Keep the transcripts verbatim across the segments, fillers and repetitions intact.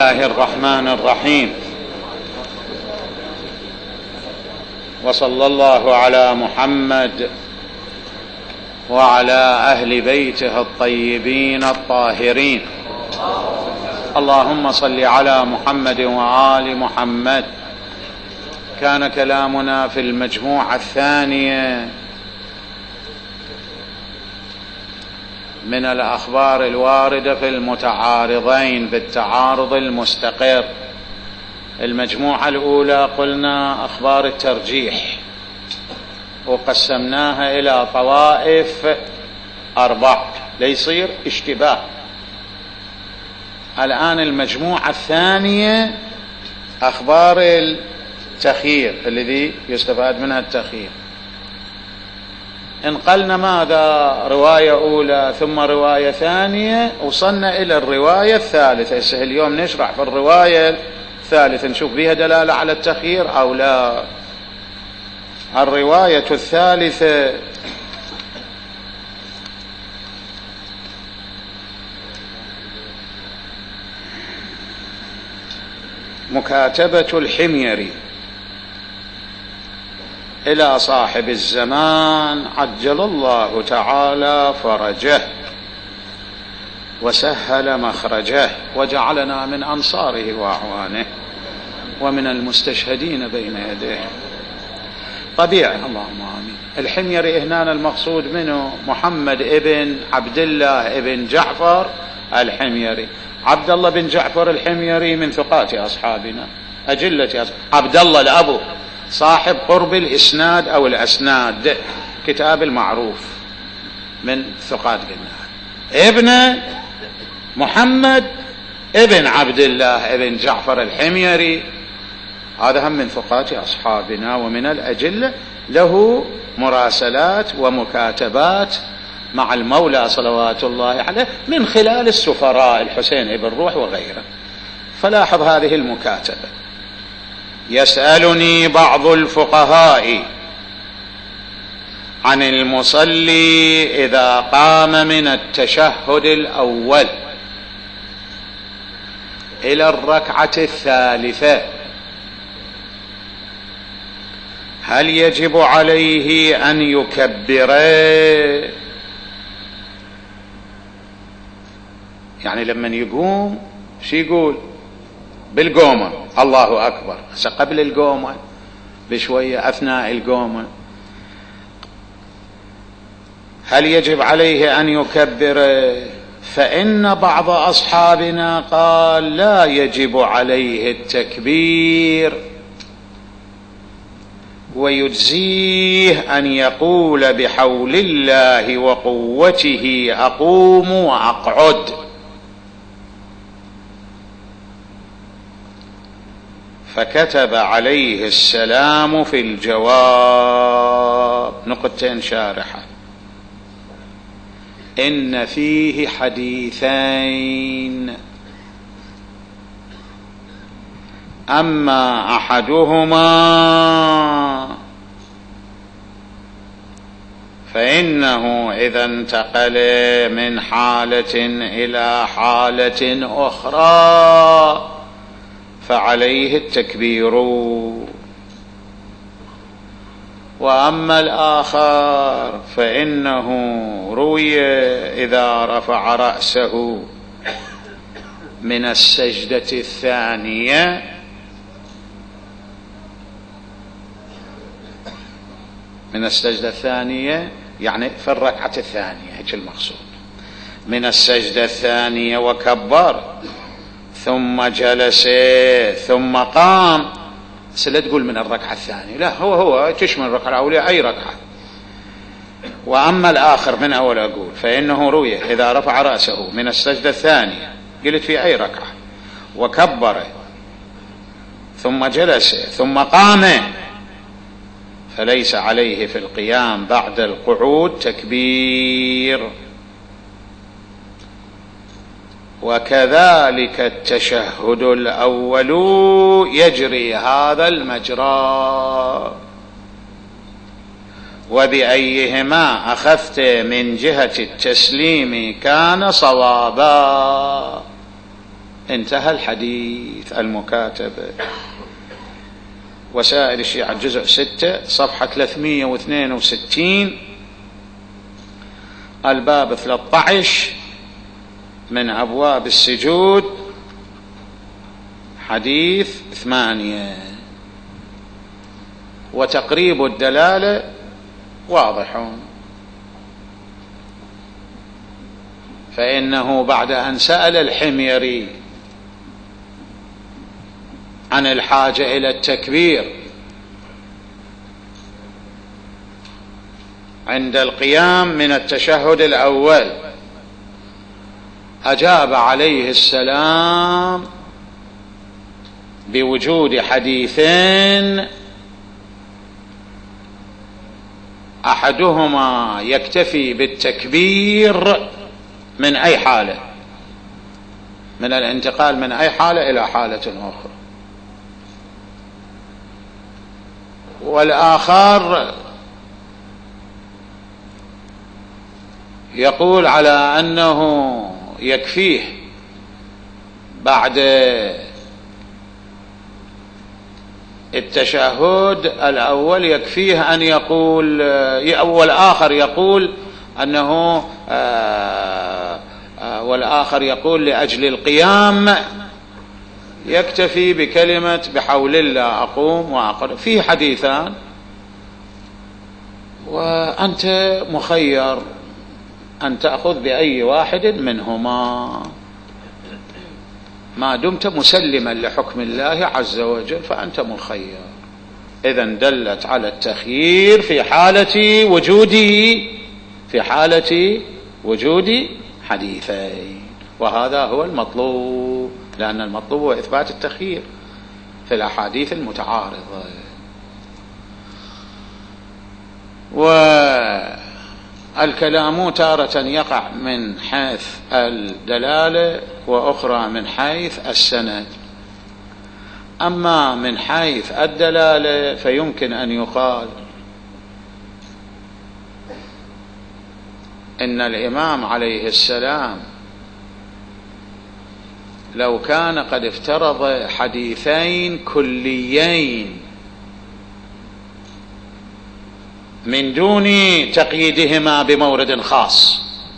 الله الرحمن الرحيم، وصلى الله على محمد وعلى أهل بيته الطيبين الطاهرين. اللهم صل على محمد وآل محمد. كان كلامنا في المجموعة الثانية من الأخبار الواردة في المتعارضين بالتعارض المستقر. المجموعة الأولى قلنا أخبار الترجيح وقسمناها إلى طوائف أربع ليصير اشتباه. الآن المجموعة الثانية أخبار التخيير الذي يستفاد منها التخيير. انقلنا ماذا؟ رواية أولى ثم رواية ثانية، وصلنا إلى الرواية الثالثة. هسه اليوم نشرح في الرواية الثالثة نشوف بها دلالة على التخيير أو لا. الرواية الثالثة مكاتبة الحميري إلى صاحب الزمان عجل الله تعالى فرجه وسهل مخرجه وجعلنا من أنصاره وأعوانه ومن المستشهدين بين يديه. طبيعي، اللهم آمين. الحميري هنا المقصود منه محمد ابن عبد الله ابن جعفر الحميري. عبد الله بن جعفر الحميري من ثقات أصحابنا أجلة أصحاب. عبد الله الأبو صاحب قرب الإسناد أو الأسناد، كتاب المعروف، من ثقات قلنا. ابن محمد ابن عبد الله ابن جعفر الحميري، هذا هم من ثقات أصحابنا ومن الأجلة، له مراسلات ومكاتبات مع المولى صلوات الله عليه من خلال السفراء الحسين بن روح وغيره. فلاحظ هذه المكاتبة: يسألني بعض الفقهاء عن المصلي إذا قام من التشهد الأول إلى الركعة الثالثة هل يجب عليه أن يكبر؟ يعني لما يقوم شو يقول؟ بالقومة الله أكبر، قبل القومة بشوية أثناء القومة هل يجب عليه أن يكبر؟ فإن بعض أصحابنا قال لا يجب عليه التكبير ويجزيه أن يقول بحول الله وقوته أقوم وأقعد. فكتب عليه السلام في الجواب نقطتين شارحة: إن فيه حديثين، أما أحدهما فإنه إذا انتقل من حالة إلى حالة أخرى فعليه التكبير، وأما الآخر فإنه روي إذا رفع رأسه من السجدة الثانية من السجدة الثانية يعني في الركعة الثانية، هيك المقصود، من السجدة الثانية وكبر ثم جلس ثم قام. سلا تقول من الركعة الثانية، لا، هو هو تشمل الركعة الأولى أي ركعة. وأما الآخر من أول أقول فإنه روي إذا رفع رأسه من السجدة الثانية، قلت في أي ركعة، وكبر ثم جلس ثم قام، فليس عليه في القيام بعد القعود تكبير. وكذلك التشهد الأول يجري هذا المجرى. وبأيهما أخذت من جهة التسليم كان صوابا. انتهى الحديث. المكاتبة وسائل الشيعة جزء ستة صفحة ثلاثمئة واثنين وستين الباب ثلاثة عشر من أبواب السجود حديث ثمانية. وتقريب الدلالة واضحون، فإنه بعد أن سأل الحميري عن الحاجة إلى التكبير عند القيام من التشهد الأول، أجاب عليه السلام بوجود حديثين أحدهما يكتفي بالتكبير من أي حالة، من الانتقال من أي حالة إلى حالة أخرى، والآخر يقول على أنه يكفيه بعد التشهد الأول يكفيه أن يقول، والآخر يقول أنه والآخر يقول لأجل القيام يكتفي بكلمة بحول الله أقوم وأقرأ. في حديثان وأنت مخير أن تأخذ بأي واحد منهما ما دمت مسلما لحكم الله عز وجل، فأنت مخير. إذن دلت على التخيير في حالة وجوده في حالة وجود حديثين، وهذا هو المطلوب، لأن المطلوب هو إثبات التخيير في الأحاديث المتعارضة. والكلام تارة يقع من حيث الدلالة وأخرى من حيث السند. أما من حيث الدلالة فيمكن أن يقال إن الإمام عليه السلام لو كان قد افترض حديثين كليين من دون تقييدهما بمورد خاص،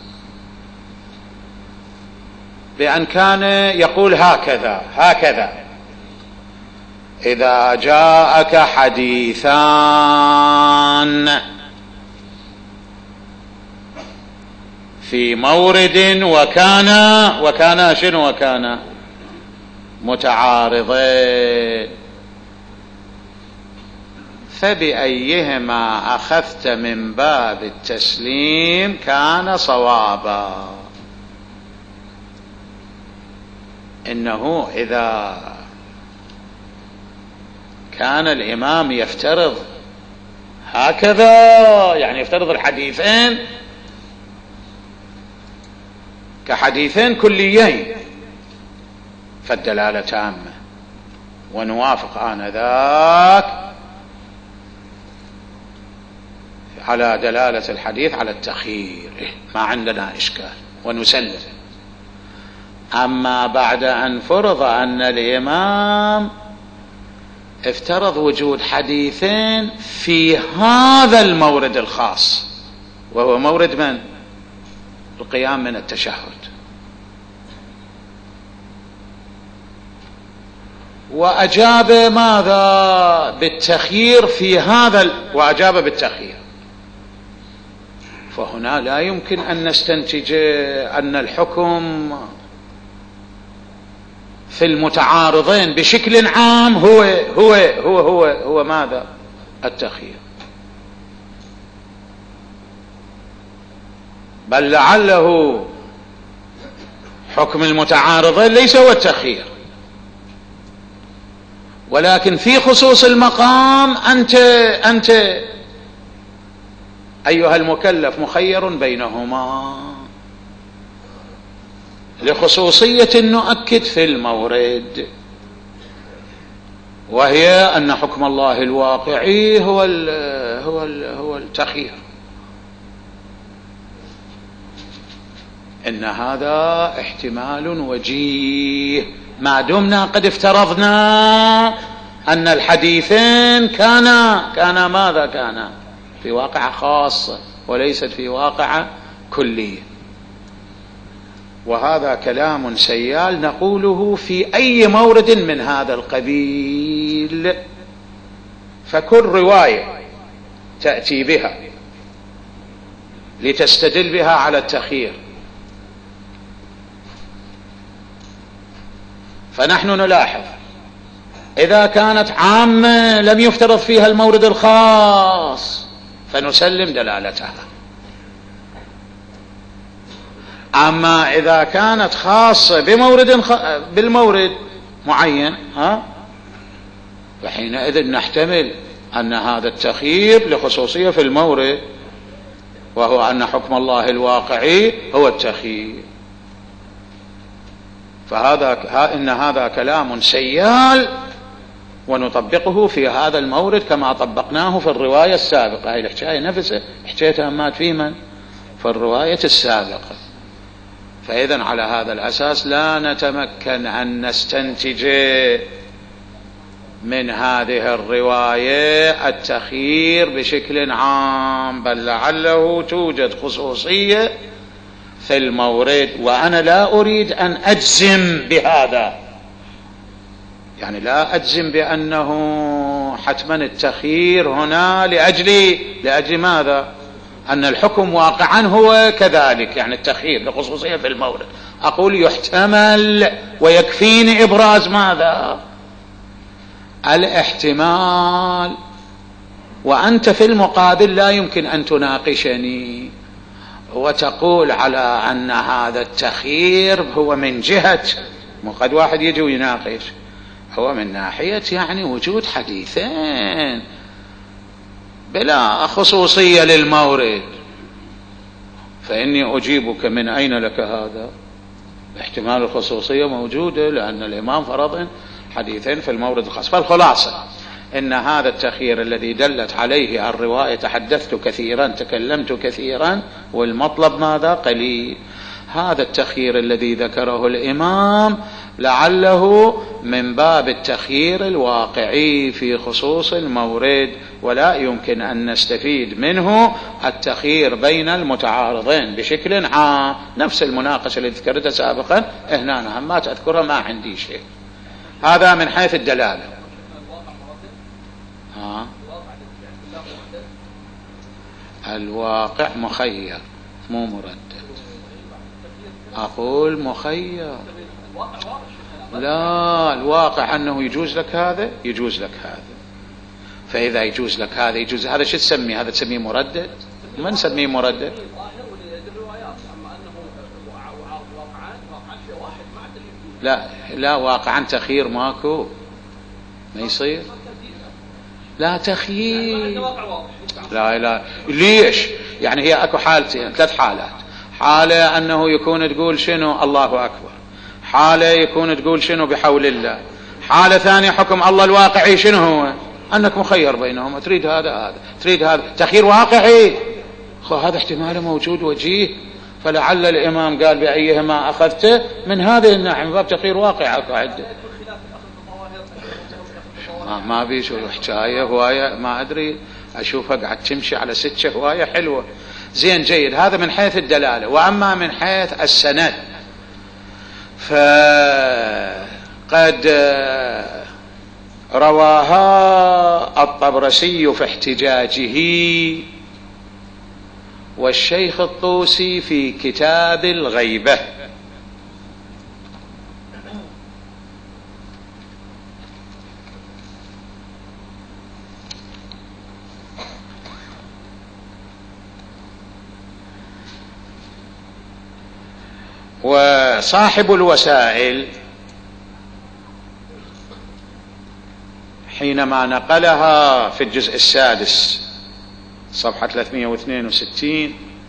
بأن كان يقول هكذا هكذا إذا جاءك حديثان في مورد وكان وكان شنو وكان متعارضين، فبأيهما أخذت من باب التسليم كان صوابا. إنه إذا كان الإمام يفترض هكذا، يعني يفترض الحديثين كحديثين كليين، فالدلالة تامة، ونوافق آنذاك على دلالة الحديث على التخيير، ما عندنا إشكال ونسلم. أما بعد أن فرض أن الإمام افترض وجود حديثين في هذا المورد الخاص، وهو مورد من؟ القيام من التشهد، وأجاب ماذا؟ بالتخيير في هذا ال... وأجاب بالتخيير، فهنا لا يمكن أن نستنتج أن الحكم في المتعارضين بشكل عام هو هو هو هو, هو ماذا؟ التخيير، بل لعله حكم المتعارضين ليس هو التخيير، ولكن في خصوص المقام أنت أنت أيها المكلف مخير بينهما لخصوصية نؤكد في المورد، وهي أن حكم الله الواقعي هو ال هو ال هو التخيير. إن هذا احتمال وجيه ما دمنا قد افترضنا أن الحديثين كانا كانا ماذا كانا في واقعة خاصة وليست في واقعة كلية. وهذا كلام سيال نقوله في أي مورد من هذا القبيل. فكل رواية تأتي بها لتستدل بها على التخيير، فنحن نلاحظ إذا كانت عامة لم يفترض فيها المورد الخاص فنسلم دلالتها، أما إذا كانت خاصة بمورد خ... بالمورد معين ها فحينئذ نحتمل أن هذا التخيير لخصوصية في المورد، وهو أن حكم الله الواقعي هو التخيير. فهذا إن هذا كلام سيال ونطبقه في هذا المورد كما طبقناه في الرواية السابقة. هذه الحكاية نفسها حكايتها مات في من؟ في الرواية السابقة. فإذن على هذا الأساس لا نتمكن أن نستنتج من هذه الرواية التخيير بشكل عام، بل لعله توجد خصوصية في المورد، وأنا لا أريد أن أجزم بهذا، يعني لا أجزم بأنه حتما التخيير هنا لأجل لأجل ماذا؟ أن الحكم واقعا هو كذلك، يعني التخيير لخصوصية في المورد. أقول يحتمل ويكفيني إبراز ماذا؟ الاحتمال. وأنت في المقابل لا يمكن أن تناقشني وتقول على أن هذا التخيير هو من جهة، وقد واحد يجي ويناقش، هو من ناحية يعني وجود حديثين بلا خصوصية للمورد. فإني أجيبك من أين لك هذا؟ احتمال الخصوصية موجودة لأن الإمام فرض حديثين في المورد الخاص. فالخلاصة إن هذا التخيير الذي دلت عليه الرواية تحدثت كثيرا تكلمت كثيرا والمطلب ماذا؟ قليل. هذا التخيير الذي ذكره الإمام لعله من باب التخيير الواقعي في خصوص المورد، ولا يمكن أن نستفيد منه التخيير بين المتعارضين بشكل عام. نفس المناقشة اللي ذكرتها سابقا هنا أنا ما تذكرها ما عندي شيء. هذا من حيث الدلالة. ها. الواقع مخير مو مردد. أقول مخير. لا، الواقع أنه يجوز لك هذا يجوز لك هذا، فإذا يجوز لك هذا يجوز هذا شو تسميه؟ هذا تسميه مردد؟ ما نسميه مردد. لا لا، واقعا تخيير ماكو، ما يصير. لا تخيير، لا لا. ليش؟ يعني هي اكو حالتين، ثلاث حالات. حالة أنه يكون تقول شنو الله أكبر، حالة يكون تقول شنو بحول الله، حالة ثانية حكم الله الواقعي شنو هو؟ أنك مخير بينهم، تريد هذا هذا تريد هذا، تخيير واقعي. هذا احتمال موجود وجيه، فلعل الإمام قال بأيهما أخذته من هذه الناحية من باب تخيير واقع. قاعد ما ما بيشو حكاية هواية ما أدري أشوفها قاعد تمشي على سكة هواية حلوة. زين جيد. هذا من حيث الدلالة. وأما من حيث السند فقد رواها الطبرسي في احتجاجه والشيخ الطوسي في كتاب الغيبة. وصاحب الوسائل حينما نقلها في الجزء السادس صفحة ثلاثمئة واثنين وستين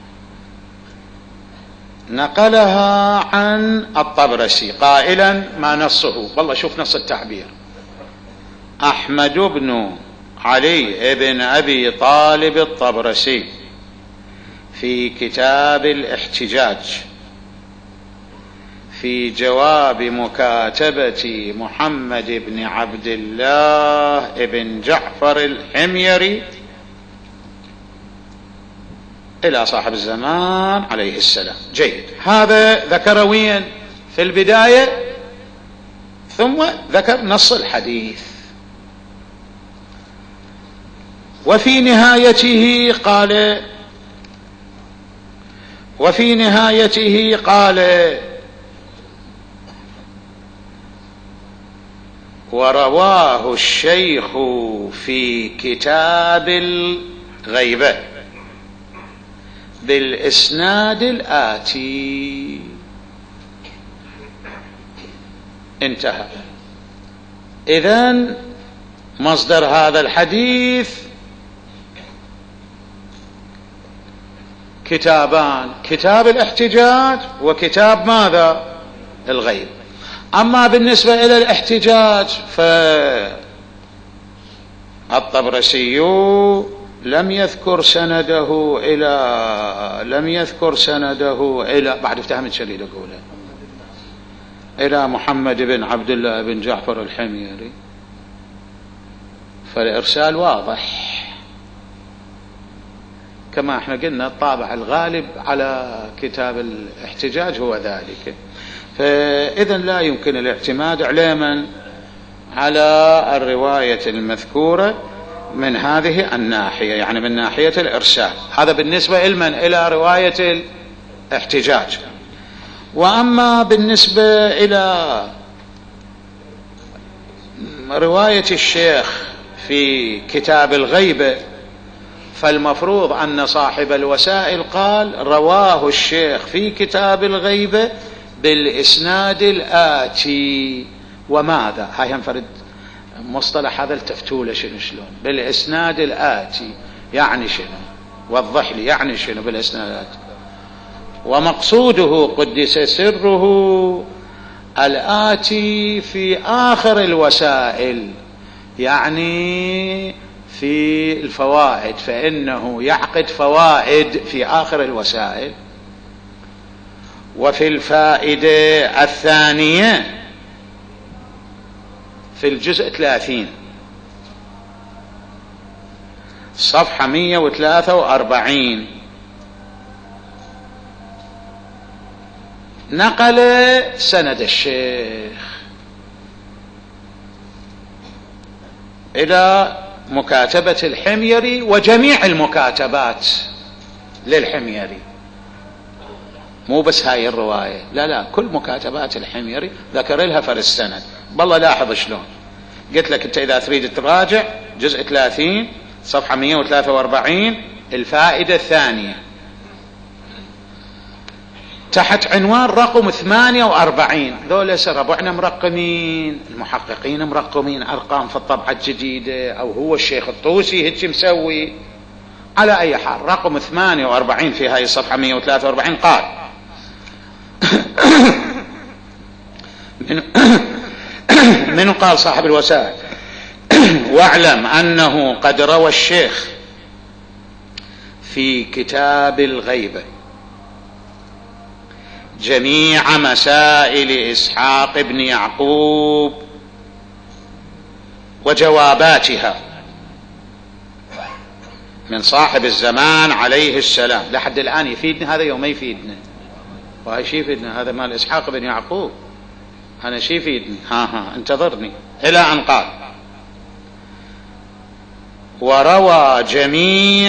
نقلها عن الطبرسي قائلا ما نصه، والله شوف نص التعبير: أحمد بن علي بن أبي طالب الطبرسي في كتاب الاحتجاج في جواب مكاتبة محمد بن عبد الله بن جعفر الحميري إلى صاحب الزمان عليه السلام. جيد. هذا ذكر وين في البداية، ثم ذكر نص الحديث. وفي نهايته قال وفي نهايته قال ورواه الشيخ في كتاب الغيبة بالإسناد الآتي. انتهى. إذن مصدر هذا الحديث كتابان، كتاب الاحتجاج وكتاب ماذا؟ الغيب. أما بالنسبة إلى الاحتجاج فالطبرسي لم يذكر سنده إلى لم يذكر سنده إلى بعد افتهمت شديد أقوله إلى محمد بن عبد الله بن جعفر الحميري، فالإرسال واضح كما احنا قلنا. الطابع الغالب على كتاب الاحتجاج هو ذلك، فإذا لا يمكن الاعتماد علما على الرواية المذكورة من هذه الناحية، يعني من ناحية الإرسال. هذا بالنسبة إلمن إلى رواية الاحتجاج. وأما بالنسبة إلى رواية الشيخ في كتاب الغيبة فالمفروض أن صاحب الوسائل قال رواه الشيخ في كتاب الغيبة بالإسناد الآتي. وماذا؟ هاي ينفرد مصطلح هذا التفتولة شنو شلون بالإسناد الآتي يعني شنو؟ وضح لي يعني شنو بالإسناد الآتي. ومقصوده قدس سره الآتي في آخر الوسائل، يعني في الفوائد، فإنه يعقد فوائد في آخر الوسائل. وفي الفائدة الثانية في الجزء ثلاثين صفحة مئة وثلاثة وأربعين نقل سند الشيخ إلى مكاتبة الحميري وجميع المكاتبات للحميري، مو بس هاي الرواية، لا لا كل مكاتبات الحميري ذكر لها فر السند. بالله لاحظ شلون قلت لك انت اذا تريد تراجع جزء ثلاثين صفحة مئة وثلاثة وأربعين الفائدة الثانية تحت عنوان رقم ثمانية وأربعين. ذولا ربعنا مرقمين، المحققين مرقمين أرقام في الطبعة الجديدة، أو هو الشيخ الطوسي هيك مسوي. على أي حال رقم ثمانية وأربعين في هاي الصفحة مئة وثلاثة وأربعين قال من من قال صاحب الوسائل واعلم أنه قد روى الشيخ في كتاب الغيبة جميع مسائل إسحاق بن يعقوب وجواباتها من صاحب الزمان عليه السلام. لحد الآن يفيدنا هذا يوم ما يفيدنا، وهي شي يفيدنا هذا مال إسحاق بن يعقوب، أنا شي يفيدني، ها ها انتظرني. إلى أن قال وروى جميع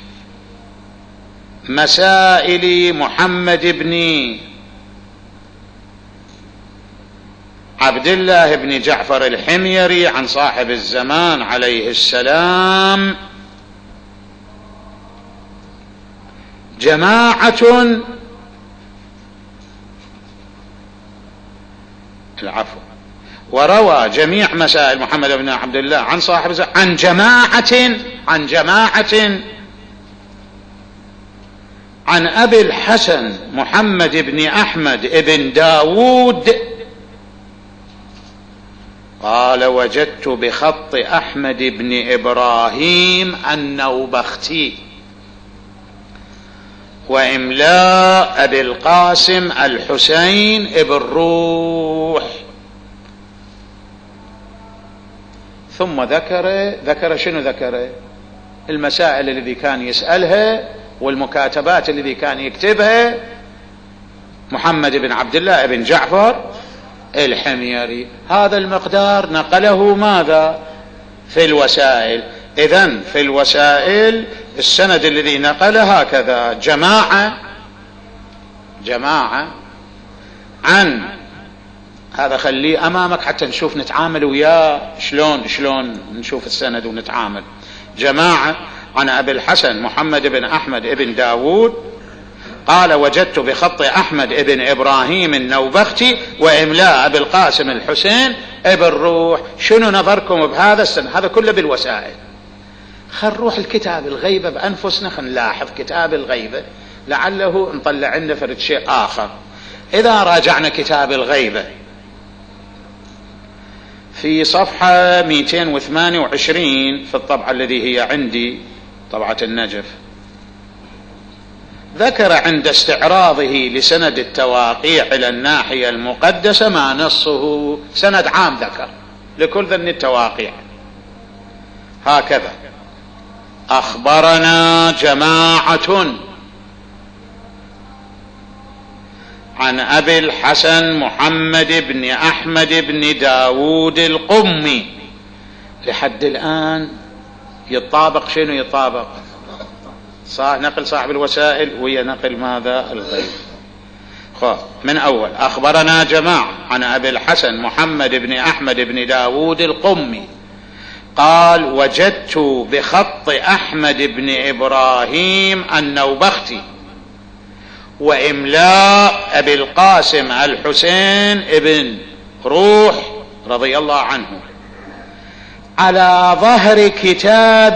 مسائل محمد بن عبد الله بن جعفر الحميري عن صاحب الزمان عليه السلام جماعة العفو وروى جميع مسائل محمد بن عبد الله عن صاحب الزمان عن جماعة عن جماعة عن أبي الحسن محمد بن أحمد بن داود قال وجدت بخط أحمد بن إبراهيم النوبختي وإملاء أبي القاسم الحسين ابن روح. ثم ذكر ذكر شنو ذكر؟ المسائل الذي كان يسألها والمكاتبات الذي كان يكتبها محمد بن عبد الله بن جعفر الحميري. هذا المقدار نقله ماذا؟ في الوسائل. إذن في الوسائل السند الذي نقله هكذا: جماعة جماعة عن، هذا خليه أمامك حتى نشوف نتعامل وياه شلون شلون نشوف السند ونتعامل. جماعة عن أبي الحسن محمد بن أحمد بن داود قال: وجدت بخط أحمد بن إبراهيم النوبختي وإملاء أبي القاسم الحسين ابن روح. شنو نظركم بهذا السند؟ هذا كله بالوسائل. خل نروح الكتاب الغيبة بأنفسنا، خل نلاحظ كتاب الغيبة لعله نطلع لنا فرد شيء آخر. إذا راجعنا كتاب الغيبة في صفحة مئتين وثمانية وعشرين في الطبعة الذي هي عندي طبعة النجف، ذكر عند استعراضه لسند التواقيع إلى الناحية المقدسة ما نصه سند عام ذكر لكل ذن التواقيع هكذا: أخبرنا جماعة عن أبي الحسن محمد بن أحمد بن داود القمي. لحد الآن يطابق شنو يطابق؟ صح، نقل صاحب الوسائل وهي نقل ماذا؟ الغيب. من أول: أخبرنا جماعة عن أبي الحسن محمد بن أحمد بن داود القمي قال: وجدت بخط أحمد بن إبراهيم النوبختي وإملاء أبي القاسم الحسين ابن روح رضي الله عنه على ظهر كتاب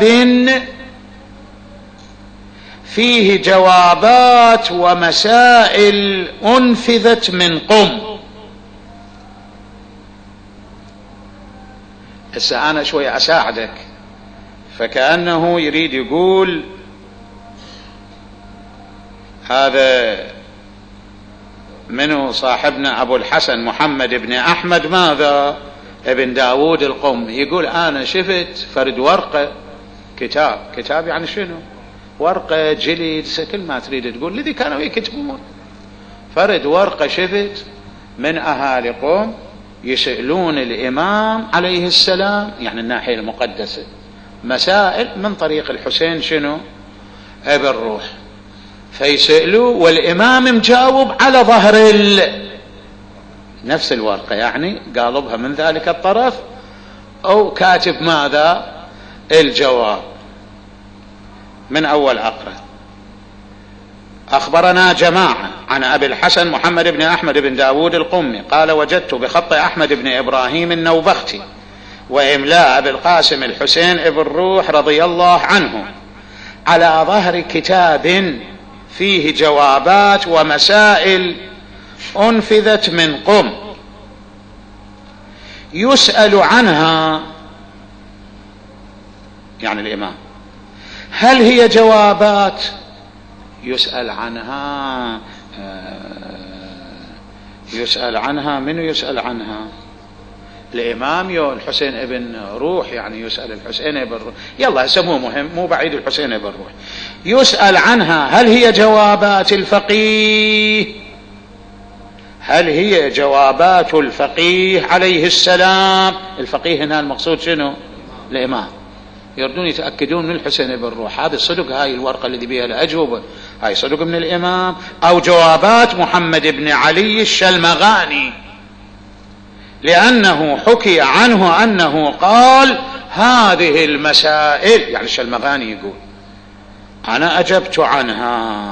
فيه جوابات ومسائل أنفذت من قم. هسه أنا شوي أساعدك، فكأنه يريد يقول هذا منه صاحبنا أبو الحسن محمد بن أحمد ماذا؟ ابن داود القم. يقول أنا شفت فرد ورقة كتاب، كتاب يعني شنو؟ ورقة جلد كل ما تريد تقول الذي كانوا يكتبون. فرد ورقة شفت من أهالي قوم يسألون الإمام عليه السلام، يعني الناحية المقدسة، مسائل من طريق الحسين شنو؟ ابن روح. فيسألوا والإمام مجاوب على ظهر ال... نفس الورقة، يعني قالبها من ذلك الطرف أو كاتب ماذا؟ الجواب. من أول أقرأ: أخبرنا جماعة عن أبي الحسن محمد بن أحمد بن داود القمي قال: وجدت بخط أحمد بن إبراهيم النوبختي وإملاء أبي القاسم الحسين ابن روح رضي الله عنه على ظهر كتاب فيه جوابات ومسائل أنفذت من قم يسأل عنها، يعني الإمام، هل هي جوابات يسأل عنها؟ يسأل عنها من يسأل عنها؟ الإمام يو الحسين ابن روح، يعني يسأل الحسين ابن روح. يلا يسموه مهم، مو بعيد الحسين ابن روح. يسأل عنها هل هي جوابات الفقيه؟ هل هي جوابات الفقيه عليه السلام؟ الفقيه هنا المقصود شنو؟ الإمام. يردون يتأكدون من الحسين بن روح هذا صدق، هاي الورقة اللي بيها الأجوبة هاي صدق من الإمام أو جوابات محمد بن علي الشلمغاني، لأنه حكي عنه أنه قال هذه المسائل، يعني الشلمغاني يقول أنا أجبت عنها،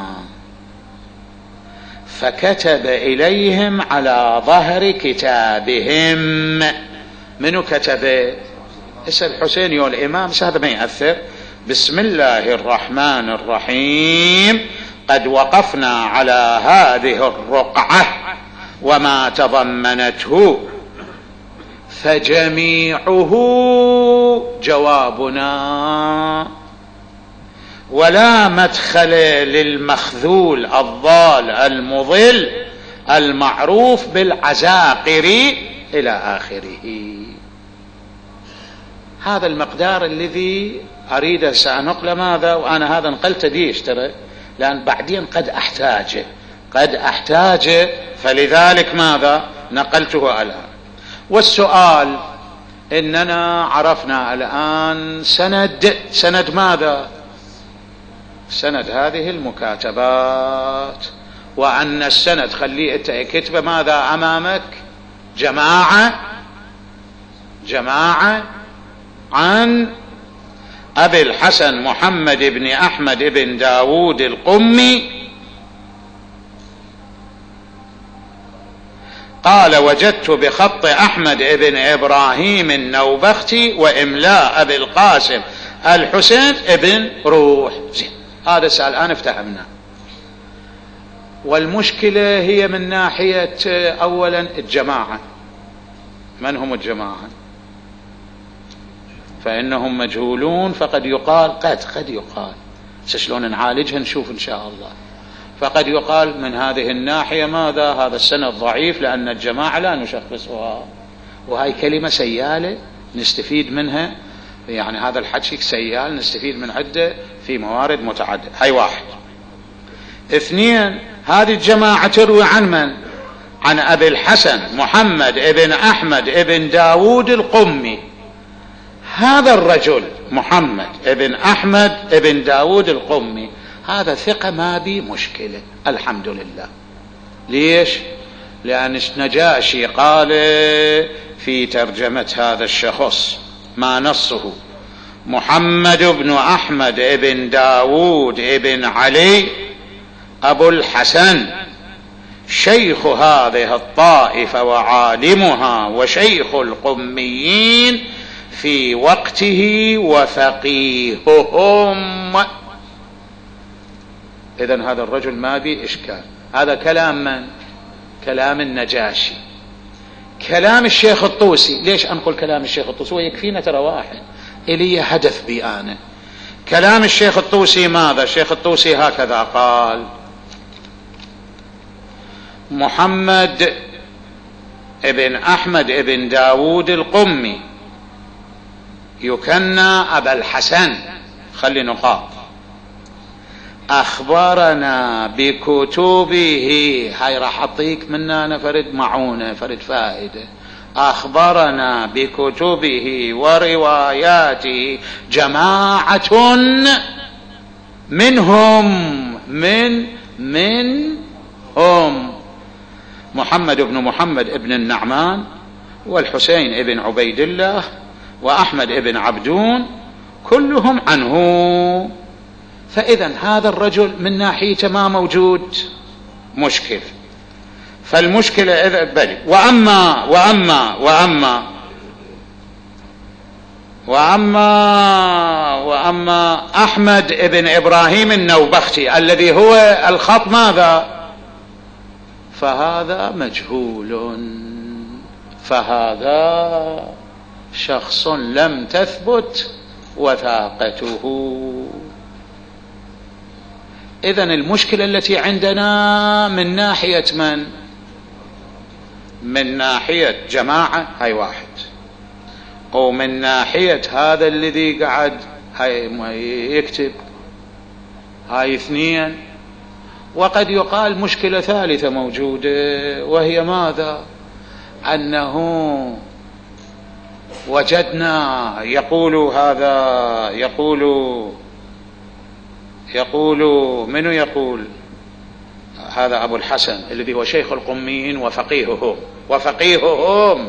فكتب إليهم على ظهر كتابهم. منو كتبه؟ اسم الحسين يو الإمام، بس هذا ما يأثر. بسم الله الرحمن الرحيم، قد وقفنا على هذه الرقعة وما تضمنته، فجميعه جوابنا ولا مدخل للمخذول الضال المضل المعروف بالعزاقر إلى آخره. هذا المقدار الذي أريد سأنقل ماذا، وأنا هذا نقلت ديش ترى، لأن بعدين قد أحتاجه قد أحتاجه فلذلك ماذا نقلته الآن. والسؤال إننا عرفنا الآن سند سند ماذا؟ سند هذه المكاتبات، وأن السند خليه كتبه ماذا أمامك؟ جماعة جماعة عن أبي الحسن محمد بن أحمد بن داود القمي قال: وجدت بخط أحمد بن إبراهيم النوبختي وإملاء أبي القاسم الحسين بن روح. زين، هذا السؤال الآن افتهمنا. والمشكلة هي من ناحية أولا الجماعة. من هم الجماعة؟ فإنهم مجهولون، فقد يقال قد قد يقال شلون نعالجها نشوف إن شاء الله. فقد يقال من هذه الناحية ماذا؟ هذا السند ضعيف لأن الجماعة لا نشخصها، وهي كلمة سيالة نستفيد منها، يعني هذا الحكي سيال نستفيد من عدة في موارد متعددة. هاي واحد. اثنين، هذه الجماعة تروي عن من؟ عن أبي الحسن محمد ابن أحمد ابن داود القمي. هذا الرجل محمد ابن أحمد ابن داود القمي هذا ثقة ما بي مشكلة الحمد لله. ليش؟ لأن نجاشي قال في ترجمة هذا الشخص ما نصه: محمد بن أحمد ابن داود ابن علي أبو الحسن شيخ هذه الطائفة وعالمها وشيخ القميين في وقته وفقيههم. إذن هذا الرجل ما بي إشكال. هذا كلام من؟ كلام النجاشي. كلام الشيخ الطوسي، ليش أنقل كلام الشيخ الطوسي؟ ويكفينا ترى واحد إلي حدث بي أنا. كلام الشيخ الطوسي ماذا؟ الشيخ الطوسي هكذا قال: محمد ابن أحمد ابن داود القمي يكنى أبا الحسن، خلي نقاط، أخبرنا بكتبه. هاي راح أعطيك منا أنا فرد معونة فرد فائدة. أخبرنا بكتبه ورواياته جماعة منهم من من هم محمد بن محمد ابن النعمان والحسين ابن عبيد الله وأحمد ابن عبدون كلهم عنه. فإذا هذا الرجل من ناحيته ما موجود مشكلة. فالمشكلة إذا بلي. وأما وأما وأما وأما وأما أحمد ابن إبراهيم النوبختي الذي هو الخط ماذا؟ فهذا مجهول، فهذا شخص لم تثبت وثاقته. إذن المشكلة التي عندنا من ناحية من؟ من ناحية جماعة، هاي واحد، ومن ناحية هذا الذي قاعد هاي يكتب، هاي اثنين. وقد يقال مشكلة ثالثة موجودة، وهي ماذا؟ أنه وجدنا يقول هذا يقول يقول منو يقول؟ هذا أبو الحسن الذي هو شيخ القميين وفقيههم وفقيههم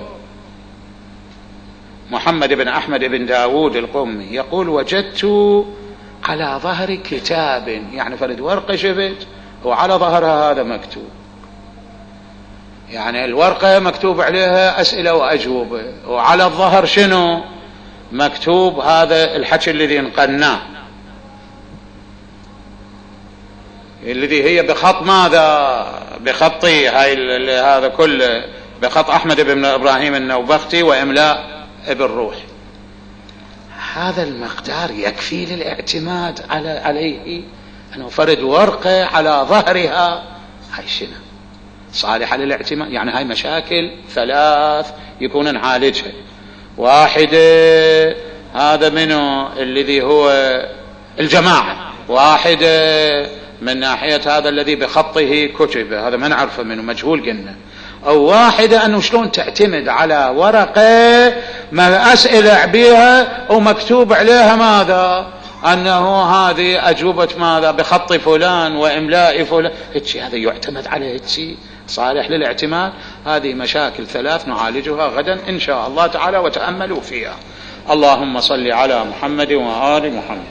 محمد بن أحمد بن داود القمي يقول: وجدت على ظهر كتاب، يعني فرد ورقة شفت وعلى ظهرها هذا مكتوب، يعني الورقة مكتوب عليها أسئلة وأجوبة، وعلى الظهر شنو مكتوب؟ هذا الحكي الذي نقلناه، الذي هي بخط ماذا؟ بخطي هاي هذا كله بخط أحمد بن إبراهيم النوبختي وإملاء ابن روح. هذا المقدار يكفي للاعتماد على عليه، أنه فرد ورقة على ظهرها هاي شنو صالحة للاعتماد؟ يعني هاي مشاكل ثلاث يكون نعالجها. واحدة هذا منه الذي هو الجماعة، واحدة من ناحية هذا الذي بخطه كتب، هذا ما نعرفه منه مجهول قلنا، أو واحدة أنه شلون تعتمد على ورقة ما أسئلة بها ومكتوب عليها ماذا، أنه هذه أجوبة ماذا بخط فلان وإملاء فلان، هيك هذا يعتمد عليه، هيك صالح للاعتماد. هذه مشاكل ثلاث نعالجها غدا إن شاء الله تعالى، وتأملوا فيها. اللهم صل على محمد وآل محمد.